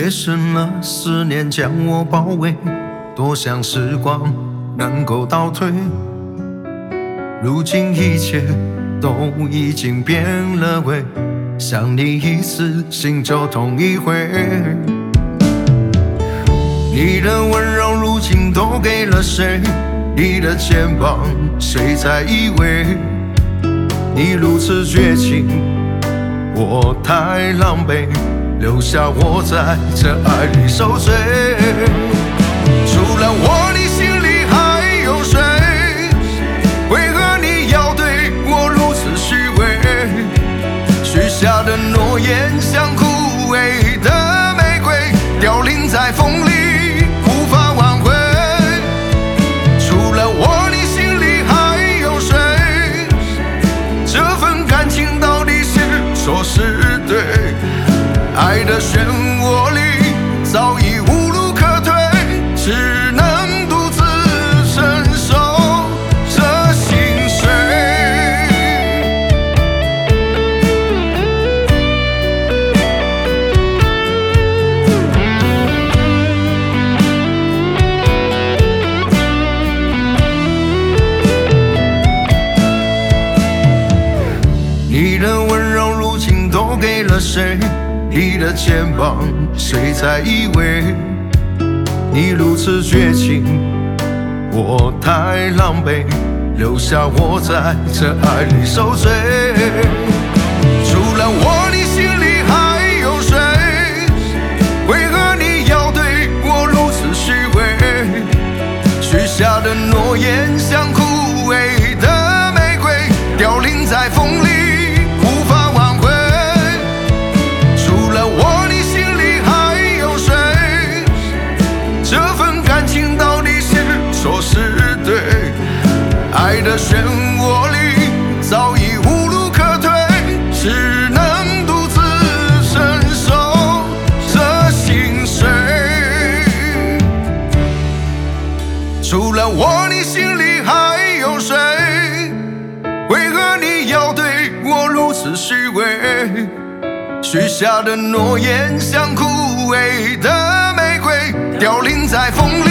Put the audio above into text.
夜深了，思念将我包围，多想时光能够倒退。如今一切都已经变了味，想你一次，心就痛一回。你的温柔如今都给了谁？你的肩膀谁在依偎？你如此绝情，我太狼狈，留下我在这爱里受罪。除了我，你心里还有谁？为何你要对我如此虚伪？许下的诺言像枯萎的玫瑰，凋零在风里，无法挽回。除了我，你心里还有谁？这份感情到底是错是对？爱的漩涡里早已无路可退，只能独自承受这心碎。你的温柔如今都给了谁？你的肩膀谁在依偎？你如此绝情，我太狼狈，留下我在这爱里受罪。除了我，你心里还有谁？为何你要对我如此虚伪？许下的诺言像枯萎的玫瑰，凋零在风里，无法挽回。除了我，你心里还有谁？这份感情到底是错是对？爱的漩涡里早已无路可退，只能独自承受这心碎。除了我，你心里还有谁？为何你要对我如此虚伪？许下的诺言像枯萎的玫瑰，凋零在风里。